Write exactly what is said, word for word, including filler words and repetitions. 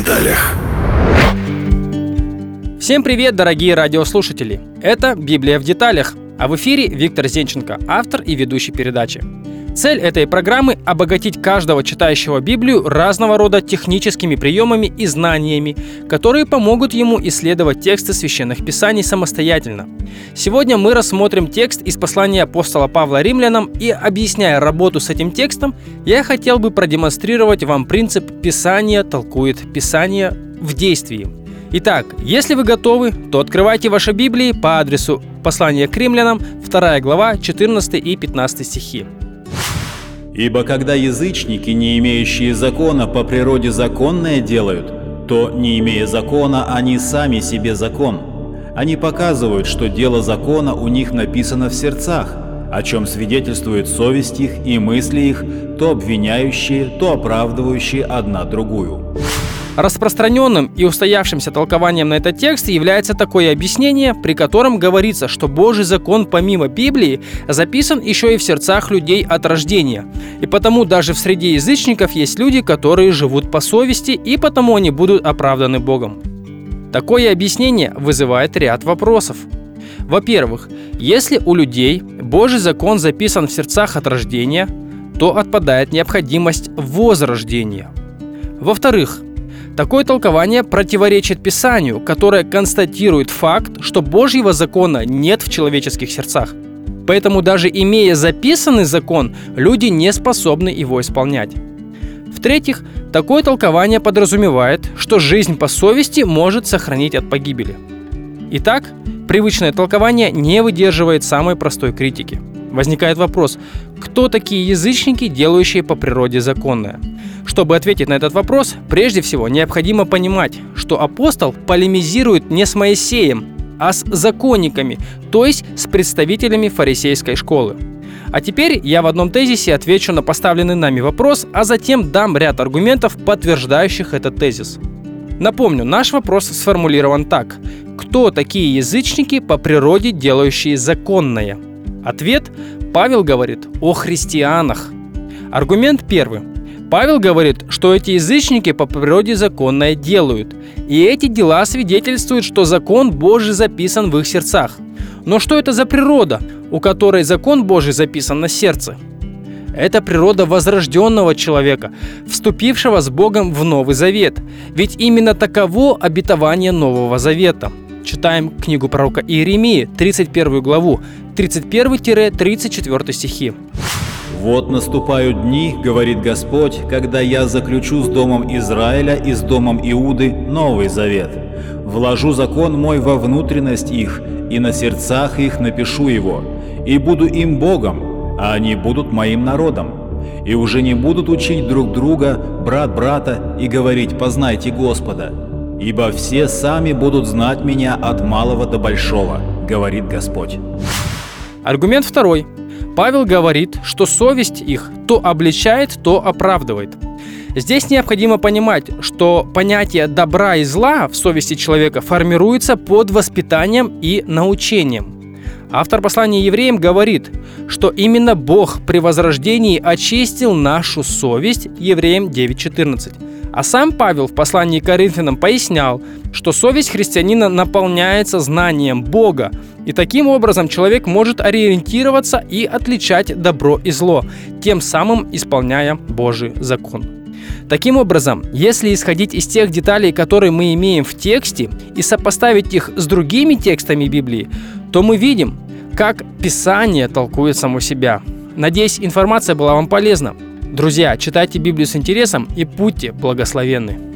деталях. Всем привет, дорогие радиослушатели! Это «Библия в деталях», а в эфире Виктор Зенченко, автор и ведущий передачи. Цель этой программы – обогатить каждого читающего Библию разного рода техническими приемами и знаниями, которые помогут ему исследовать тексты Священных Писаний самостоятельно. Сегодня мы рассмотрим текст из послания апостола Павла римлянам, и, объясняя работу с этим текстом, я хотел бы продемонстрировать вам принцип «Писание толкует Писание в действии». Итак, если вы готовы, то открывайте ваши Библии по адресу послания к римлянам, вторая глава, четырнадцатый и пятнадцатый стихи. «Ибо когда язычники, не имеющие закона, по природе законное делают, то, не имея закона, они сами себе закон. Они показывают, что дело закона у них написано в сердцах, о чем свидетельствует совесть их и мысли их, то обвиняющие, то оправдывающие одна другую». Распространенным и устоявшимся толкованием на этот текст является такое объяснение, при котором говорится, что Божий закон помимо Библии записан еще и в сердцах людей от рождения. И потому даже в среде язычников есть люди, которые живут по совести, и потому они будут оправданы Богом. Такое объяснение вызывает ряд вопросов. Во-первых, если у людей Божий закон записан в сердцах от рождения, то отпадает необходимость возрождения. Во-вторых, такое толкование противоречит Писанию, которое констатирует факт, что Божьего закона нет в человеческих сердцах. Поэтому даже имея записанный закон, люди не способны его исполнять. В-третьих, такое толкование подразумевает, что жизнь по совести может сохранить от погибели. Итак, привычное толкование не выдерживает самой простой критики. Возникает вопрос, кто такие язычники, делающие по природе законное? Чтобы ответить на этот вопрос, прежде всего необходимо понимать, что апостол полемизирует не с Моисеем, а с законниками, то есть с представителями фарисейской школы. А теперь я в одном тезисе отвечу на поставленный нами вопрос, а затем дам ряд аргументов, подтверждающих этот тезис. Напомню, наш вопрос сформулирован так: кто такие язычники, по природе делающие законное? Ответ: Павел говорит о христианах. Аргумент первый. Павел говорит, что эти язычники по природе законное делают, и эти дела свидетельствуют, что закон Божий записан в их сердцах. Но что это за природа, у которой закон Божий записан на сердце? Это природа возрожденного человека, вступившего с Богом в Новый Завет. Ведь именно таково обетование Нового Завета. Читаем книгу пророка Иеремии, тридцать первую главу, тридцать первый — тридцать четвёртый стихи. «Вот наступают дни, — говорит Господь, — когда я заключу с домом Израиля и с домом Иуды Новый Завет. Вложу закон мой во внутренность их, и на сердцах их напишу его, и буду им Богом, а они будут моим народом. И уже не будут учить друг друга, брат брата, и говорить: познайте Господа. Ибо все сами будут знать меня от малого до большого, говорит Господь». Аргумент второй. Павел говорит, что совесть их то обличает, то оправдывает. Здесь необходимо понимать, что понятие добра и зла в совести человека формируется под воспитанием и научением. Автор послания евреям говорит, что именно Бог при возрождении очистил нашу совесть, Евреям девять четырнадцать. А сам Павел в послании к Коринфянам пояснял, что совесть христианина наполняется знанием Бога, и таким образом человек может ориентироваться и отличать добро и зло, тем самым исполняя Божий закон. Таким образом, если исходить из тех деталей, которые мы имеем в тексте, и сопоставить их с другими текстами Библии, то мы видим, как Писание толкует само себя. Надеюсь, информация была вам полезна. Друзья, читайте Библию с интересом и будьте благословенны.